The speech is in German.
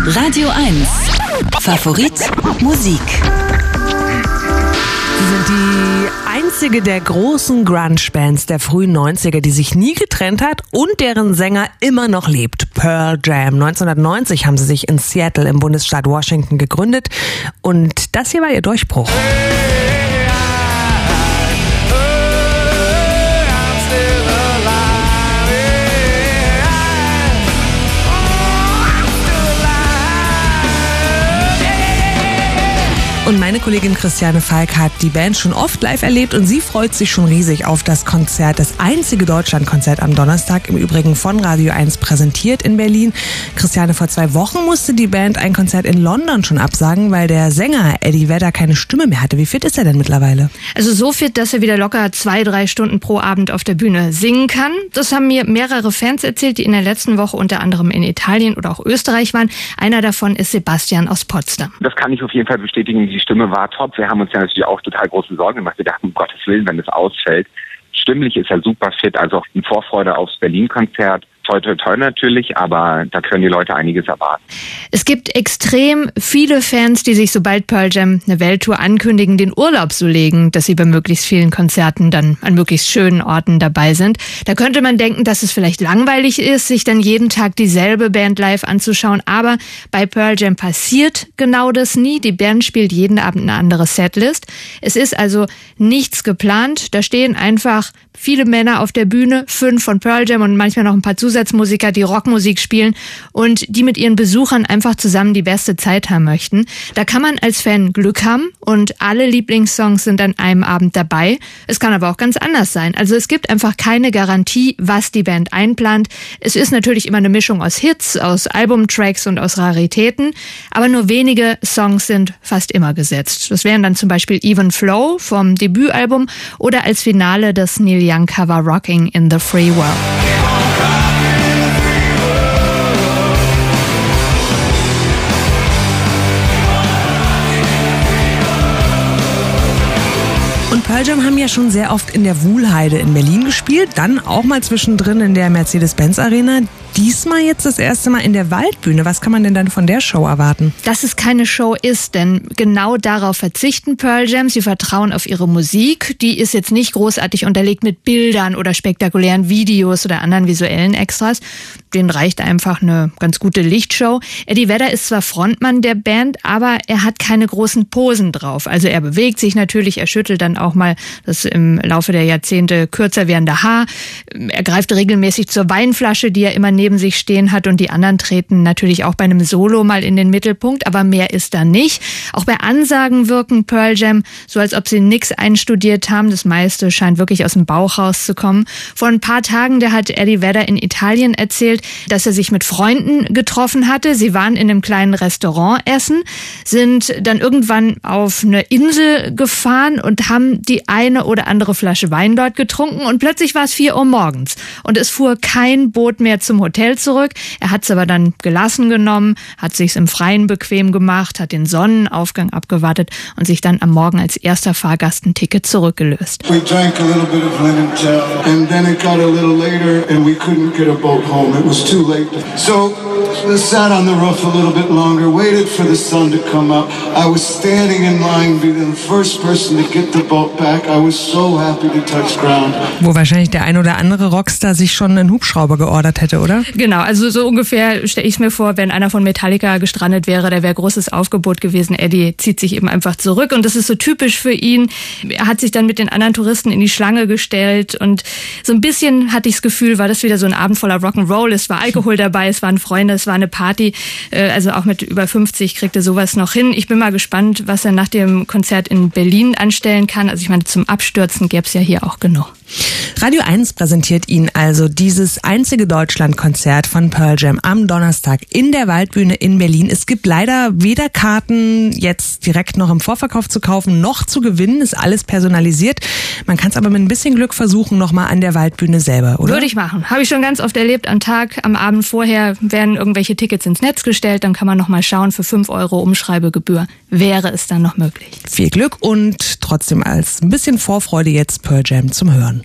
Radio 1. Favorit Musik. Sie sind die einzige der großen Grunge-Bands der frühen 90er, die sich nie getrennt hat und deren Sänger immer noch lebt. Pearl Jam. 1990 haben sie sich in Seattle im Bundesstaat Washington gegründet und das hier war ihr Durchbruch. Und meine Kollegin Christiane Falk hat die Band schon oft live erlebt und sie freut sich schon riesig auf das Konzert, das einzige Deutschlandkonzert am Donnerstag, im Übrigen von Radio 1 präsentiert in Berlin. Christiane, vor 2 Wochen musste die Band ein Konzert in London schon absagen, weil der Sänger Eddie Vedder keine Stimme mehr hatte. Wie fit ist er denn mittlerweile? Also so fit, dass er wieder locker 2-3 Stunden pro Abend auf der Bühne singen kann. Das haben mir mehrere Fans erzählt, die in der letzten Woche unter anderem in Italien oder auch Österreich waren. Einer davon ist Sebastian aus Potsdam. Das kann ich auf jeden Fall bestätigen. Die Stimme war top. Wir haben uns ja natürlich auch total große Sorgen gemacht. Wir dachten, um Gottes Willen, wenn es ausfällt. Stimmlich ist er super fit, also auch in Vorfreude aufs Berlin-Konzert. Toi, toi, toi natürlich, aber da können die Leute einiges erwarten. Es gibt extrem viele Fans, die sich, sobald Pearl Jam eine Welttour ankündigen, den Urlaub so legen, dass sie bei möglichst vielen Konzerten dann an möglichst schönen Orten dabei sind. Da könnte man denken, dass es vielleicht langweilig ist, sich dann jeden Tag dieselbe Band live anzuschauen, aber bei Pearl Jam passiert genau das nie. Die Band spielt jeden Abend eine andere Setlist. Es ist also nichts geplant. Da stehen einfach viele Männer auf der Bühne, 5 von Pearl Jam und manchmal noch ein paar Zusatzmusiker, die Rockmusik spielen und die mit ihren Besuchern einfach zusammen die beste Zeit haben möchten. Da kann man als Fan Glück haben und alle Lieblingssongs sind an einem Abend dabei. Es kann aber auch ganz anders sein. Also es gibt einfach keine Garantie, was die Band einplant. Es ist natürlich immer eine Mischung aus Hits, aus Albumtracks und aus Raritäten, aber nur wenige Songs sind fast immer gesetzt. Das wären dann zum Beispiel Even Flow vom Debütalbum oder als Finale das Neil Young Cover Rocking in the Free World. Und Pearl Jam haben ja schon sehr oft in der Wuhlheide in Berlin gespielt, dann auch mal zwischendrin in der Mercedes-Benz Arena. Diesmal jetzt das erste Mal in der Waldbühne. Was kann man denn dann von der Show erwarten? Dass es keine Show ist, denn genau darauf verzichten Pearl Jam. Sie vertrauen auf ihre Musik. Die ist jetzt nicht großartig unterlegt mit Bildern oder spektakulären Videos oder anderen visuellen Extras. Denen reicht einfach eine ganz gute Lichtshow. Eddie Vedder ist zwar Frontmann der Band, aber er hat keine großen Posen drauf. Also er bewegt sich natürlich, er schüttelt dann auch mal das im Laufe der Jahrzehnte kürzer werdende Haar. Er greift regelmäßig zur Weinflasche, die er immer neben sich stehen hat, und die anderen treten natürlich auch bei einem Solo mal in den Mittelpunkt, aber mehr ist da nicht. Auch bei Ansagen wirken Pearl Jam so, als ob sie nichts einstudiert haben. Das meiste scheint wirklich aus dem Bauch rauszukommen. Vor ein paar Tagen, da hat Eddie Vedder in Italien erzählt, dass er sich mit Freunden getroffen hatte. Sie waren in einem kleinen Restaurant essen, sind dann irgendwann auf eine Insel gefahren und haben die eine oder andere Flasche Wein dort getrunken und plötzlich war es 4 Uhr morgens und es fuhr kein Boot mehr zum Hotel zurück. Er hat es aber dann gelassen genommen, hat sich's im Freien bequem gemacht, hat den Sonnenaufgang abgewartet und sich dann am Morgen als erster Fahrgast ein Ticket zurückgelöst. We drank a little bit of Limoncello and then it got a little later and we couldn't get a boat home. It was too late. So we sat on the roof a little bit longer, waited for the sun to come up. I was standing in line, being the first person to get the boat back. I was so happy to touch ground. Wo wahrscheinlich der ein oder andere Rockstar sich schon einen Hubschrauber geordert hätte, oder? Genau, also so ungefähr stelle ich es mir vor, wenn einer von Metallica gestrandet wäre, da wäre großes Aufgebot gewesen. Eddie zieht sich eben einfach zurück und das ist so typisch für ihn. Er hat sich dann mit den anderen Touristen in die Schlange gestellt und so ein bisschen hatte ich das Gefühl, war das wieder so ein Abend voller Rock'n'Roll. Es war Alkohol dabei, es waren Freunde, es war eine Party. Also auch mit über 50 kriegt er sowas noch hin. Ich bin mal gespannt, was er nach dem Konzert in Berlin anstellen kann. Also ich meine, zum Abstürzen gäbe es ja hier auch genug. Radio 1 präsentiert Ihnen also dieses einzige Deutschlandkonzert von Pearl Jam am Donnerstag in der Waldbühne in Berlin. Es gibt leider weder Karten jetzt direkt noch im Vorverkauf zu kaufen, noch zu gewinnen. Ist alles personalisiert. Man kann es aber mit ein bisschen Glück versuchen, nochmal an der Waldbühne selber, oder? Würde ich machen. Habe ich schon ganz oft erlebt. Am Abend vorher werden irgendwelche Tickets ins Netz gestellt. Dann kann man nochmal schauen, für 5 € Umschreibegebühr wäre es dann noch möglich. Viel Glück und trotzdem als ein bisschen Vorfreude jetzt Pearl Jam zum Hören.